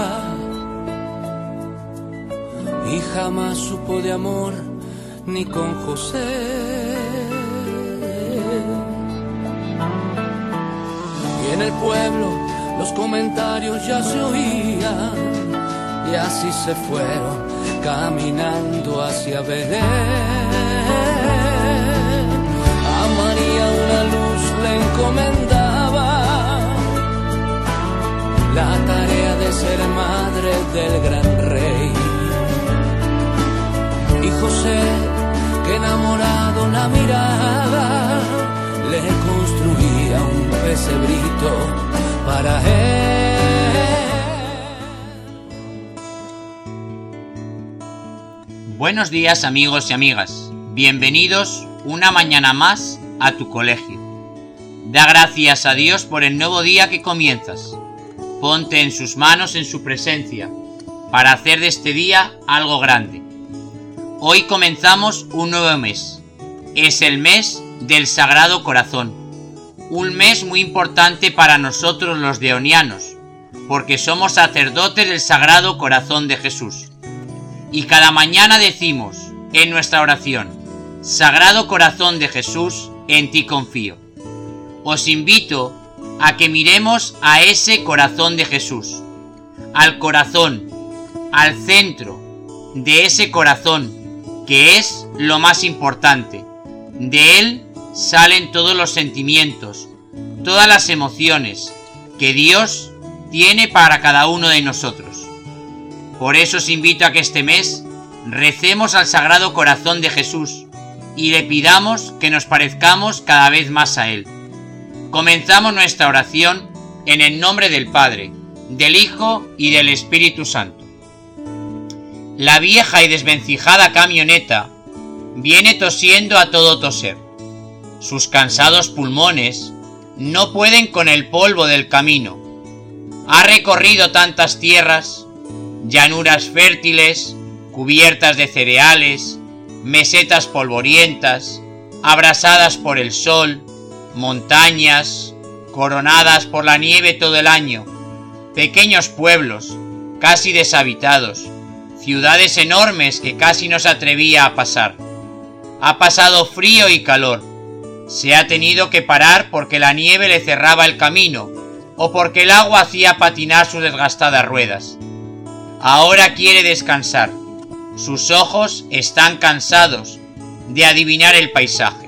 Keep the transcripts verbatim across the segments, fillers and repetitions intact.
María, y jamás supo de amor ni con José. Y en el pueblo los comentarios ya se oían, y así se fueron caminando hacia Belén. A María una luz le encomendaba, la tarea de ser madre del gran rey. Y José, que enamorado la miraba, le construía un pesebrito para él. Buenos días, amigos y amigas. Bienvenidos una mañana más a tu colegio. Da gracias a Dios por el nuevo día que comienzas. Ponte en sus manos, en su presencia, para hacer de este día algo grande. Hoy comenzamos un nuevo mes. Es el mes del Sagrado Corazón. Un mes muy importante para nosotros los deonianos, porque somos sacerdotes del Sagrado Corazón de Jesús. Y cada mañana decimos en nuestra oración: Sagrado Corazón de Jesús, en ti confío. Os invito a que miremos a ese corazón de Jesús, al corazón, al centro de ese corazón, que es lo más importante. De él salen todos los sentimientos, todas las emociones que Dios tiene para cada uno de nosotros. Por eso os invito a que este mes recemos al Sagrado Corazón de Jesús y le pidamos que nos parezcamos cada vez más a Él. Comenzamos nuestra oración en el nombre del Padre, del Hijo y del Espíritu Santo. La vieja y desvencijada camioneta viene tosiendo a todo toser. Sus cansados pulmones no pueden con el polvo del camino. Ha recorrido tantas tierras, llanuras fértiles, cubiertas de cereales, mesetas polvorientas, abrasadas por el sol, montañas, coronadas por la nieve todo el año, pequeños pueblos, casi deshabitados, ciudades enormes que casi no se atrevía a pasar. Ha pasado frío y calor. Se ha tenido que parar porque la nieve le cerraba el camino o porque el agua hacía patinar sus desgastadas ruedas. Ahora quiere descansar. Sus ojos están cansados de adivinar el paisaje.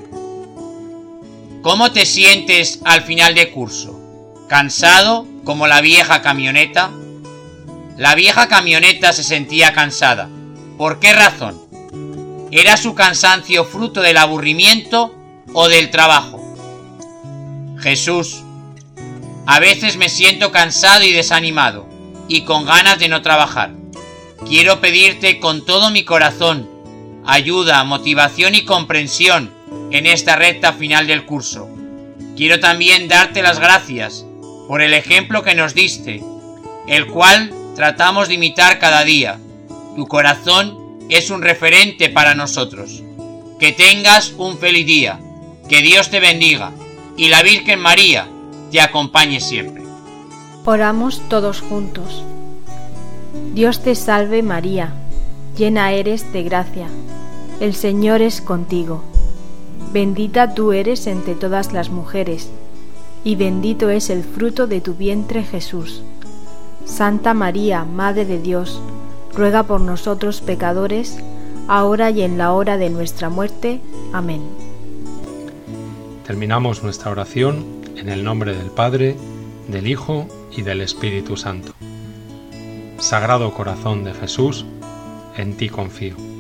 ¿Cómo te sientes al final de curso? ¿Cansado como la vieja camioneta? La vieja camioneta se sentía cansada. ¿Por qué razón? ¿Era su cansancio fruto del aburrimiento o del trabajo? Jesús, a veces me siento cansado y desanimado, y con ganas de no trabajar. Quiero pedirte con todo mi corazón ayuda, motivación y comprensión en esta recta final del curso. Quiero también darte las gracias por el ejemplo que nos diste, el cual tratamos de imitar cada día. Tu corazón es un referente para nosotros. Que tengas un feliz día, que Dios te bendiga y la Virgen María te acompañe siempre. Oramos todos juntos. Dios te salve María, llena eres de gracia, el Señor es contigo. Bendita tú eres entre todas las mujeres, y bendito es el fruto de tu vientre Jesús. Santa María, Madre de Dios, ruega por nosotros pecadores, ahora y en la hora de nuestra muerte. Amén. Terminamos nuestra oración en el nombre del Padre, del Hijo y del Espíritu Santo. Sagrado Corazón de Jesús, en ti confío.